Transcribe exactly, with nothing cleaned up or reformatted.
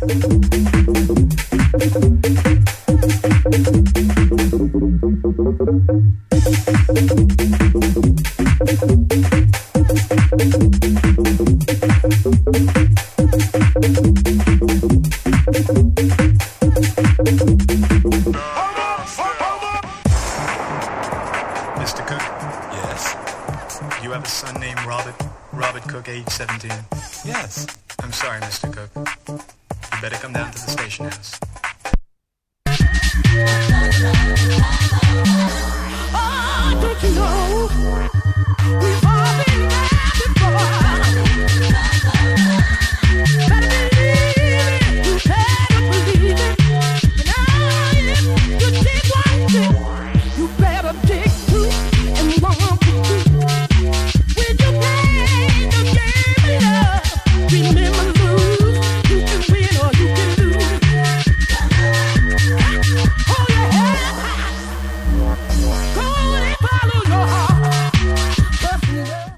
Mister Cook? Yes? You have a son named Robert? Robert Cook, age seventeen? Yes. I'm sorry, Mister Cook. You better come down to the station house.